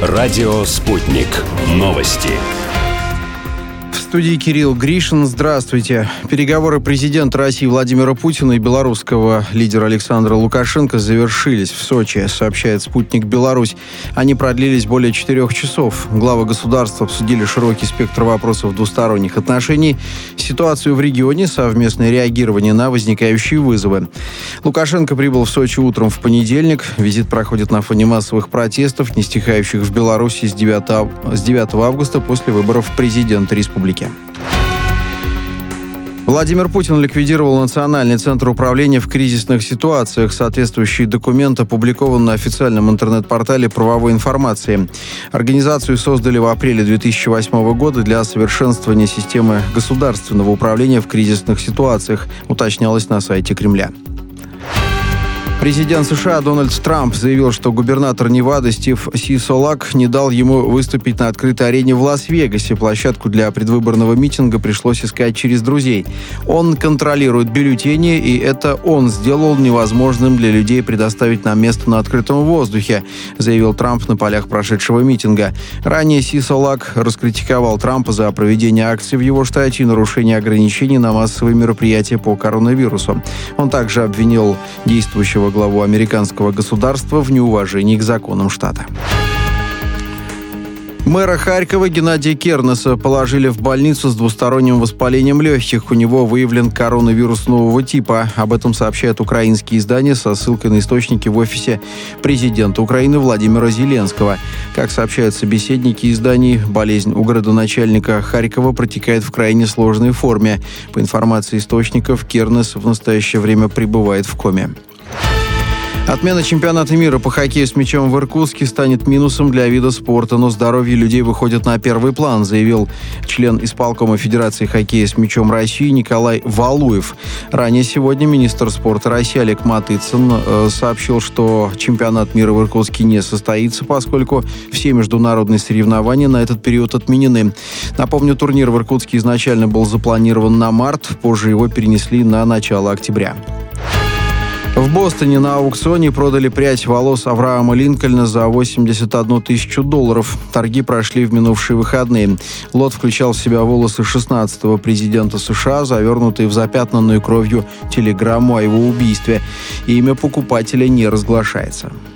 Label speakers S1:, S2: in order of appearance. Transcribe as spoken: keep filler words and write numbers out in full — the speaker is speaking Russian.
S1: Радио «Спутник». Новости.
S2: В студии Кирилл Гришин. Здравствуйте. Переговоры президента России Владимира Путина и белорусского лидера Александра Лукашенко завершились в Сочи, сообщает «Спутник Беларусь». Они продлились более четырех часов. Главы государств обсудили широкий спектр вопросов двусторонних отношений, ситуацию в регионе, совместное реагирование на возникающие вызовы. Лукашенко прибыл в Сочи утром в понедельник. Визит проходит на фоне массовых протестов, не стихающих в Беларуси с девятого августа после выборов президента республики. Владимир Путин ликвидировал Национальный центр управления в кризисных ситуациях. Соответствующий документ опубликован на официальном интернет-портале правовой информации. Организацию создали в апреле две тысячи восьмого года для совершенствования системы государственного управления в кризисных ситуациях, уточнялось на сайте Кремля. Президент США Дональд Трамп заявил, что губернатор Невады Стив Сисолак не дал ему выступить на открытой арене в Лас-Вегасе. Площадку для предвыборного митинга пришлось искать через друзей. Он контролирует бюллетени, и это он сделал невозможным для людей предоставить нам место на открытом воздухе, заявил Трамп на полях прошедшего митинга. Ранее Сисолак раскритиковал Трампа за проведение акций в его штате и нарушение ограничений на массовые мероприятия по коронавирусу. Он также обвинил действующего главу американского государства в неуважении к законам штата. Мэра Харькова Геннадия Кернеса положили в больницу с двусторонним воспалением легких. У него выявлен коронавирус нового типа. Об этом сообщают украинские издания со ссылкой на источники в офисе президента Украины Владимира Зеленского. Как сообщают собеседники изданий, болезнь у городоначальника Харькова протекает в крайне сложной форме. По информации источников, Кернес в настоящее время пребывает в коме. Отмена чемпионата мира по хоккею с мячом в Иркутске станет минусом для вида спорта, но здоровье людей выходит на первый план, заявил член исполкома Федерации хоккея с мячом России Николай Валуев. Ранее сегодня министр спорта России Олег Матыцын э, сообщил, что чемпионат мира в Иркутске не состоится, поскольку все международные соревнования на этот период отменены. Напомню, турнир в Иркутске изначально был запланирован на март, позже его перенесли на начало октября. В Бостоне на аукционе продали прядь волос Авраама Линкольна за восемьдесят одну тысячу долларов. Торги прошли в минувшие выходные. Лот включал в себя волосы шестнадцатого президента США, завернутые в запятнанную кровью телеграмму о его убийстве. Имя покупателя не разглашается.